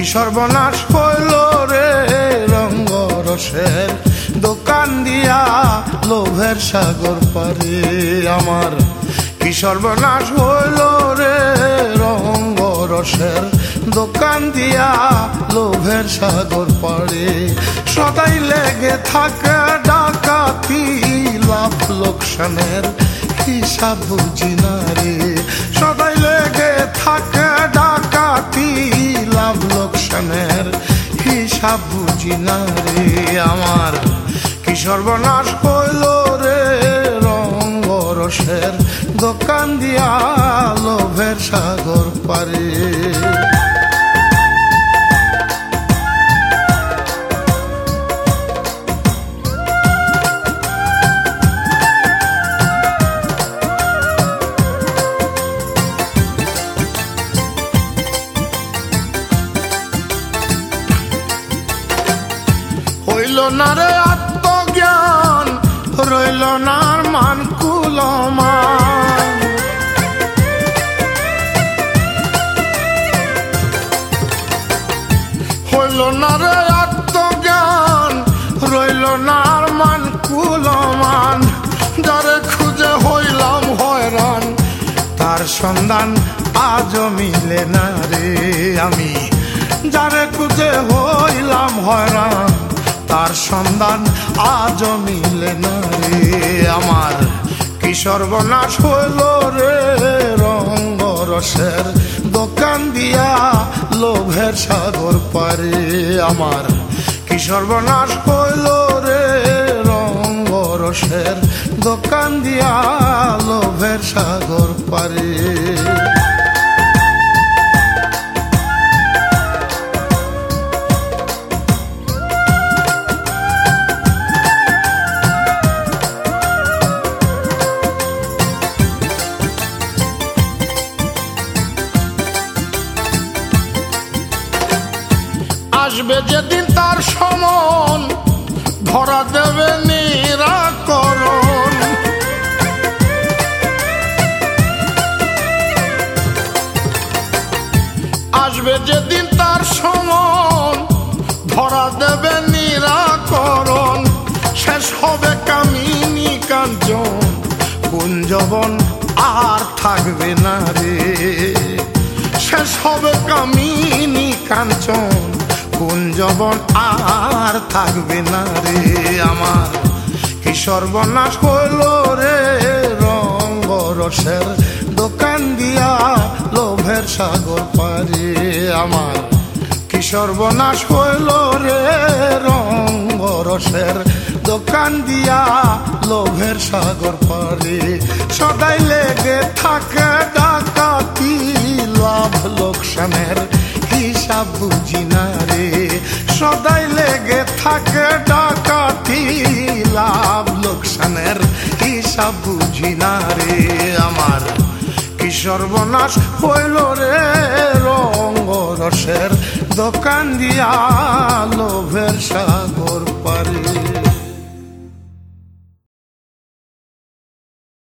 সর্বনাশ হইল রে রঙ্গরসের দোকান দিয়া লোভের সাগর পারে আমার। কি সর্বনাশ হইল রে রঙ্গরসের দোকান দিয়া লোভের সাগর পারে। সদাই লেগে থাকে ডাকাতি লাভ লোকসানের হিসাব বুঝি না রে। সদাই লেগে থাকে ডাকাতি লাভ লোকসানের হিসাব বুঝি না রে আমার। কি সর্বনাশ হইল রে রঙ্গরসের দোকান দিয়া লোভের সাগর পারে। হইল না রে আত্মজ্ঞান, রইল না মান কুলমান। হইল না রে আত্মজ্ঞান, রইল না মান কুলমান। যারে খুঁজে হইলাম হয়রান, তার সন্ধান আজও মিলে না রে আমি। যারে খুঁজে হইলাম হয়রান, তার সন্ধান আজও মিলে না রে আমার। কি সর্বনাশ হইল রে রঙ্গরসের দোকান দিয়া লোভের সাগর পারে আমার। কি সর্বনাশ হইল রে রঙ্গরসের দোকান দিয়া লোভের সাগর পারে। আসবে যেদিন তার সমন, ধরা দেবে নিরাকরণ। আসবে যেদিন তার সমন, ধরা দেবে নিরাকরণ। শেষ হবে কামিনী কাঞ্চন, কুঞ্জবন আর থাকবে না রে। শেষ হবে কামিনী কাঞ্চন, কুঞ্জবন আর থাকবে না রে আমার। কি সর্বনাশ হইল রে রঙ্গরসের দোকান দিয়া লোভের সাগর পারে আমার। কি সর্বনাশ হইল রে রঙ্গরসের দোকান দিয়া লোভের সাগর পারে। সদাই লেগে থাকে ডাকাতি লাভ লোকসানের হিসাব বুঝি না রে। সদাই লেগে থাকে ডাকাতি লাভ লোকসানের হিসাব বুঝি না রে আমার। কি সর্বনাশ হইল রে রঙ্গরসের দোকান দিয়া লোভের সাগর পারে।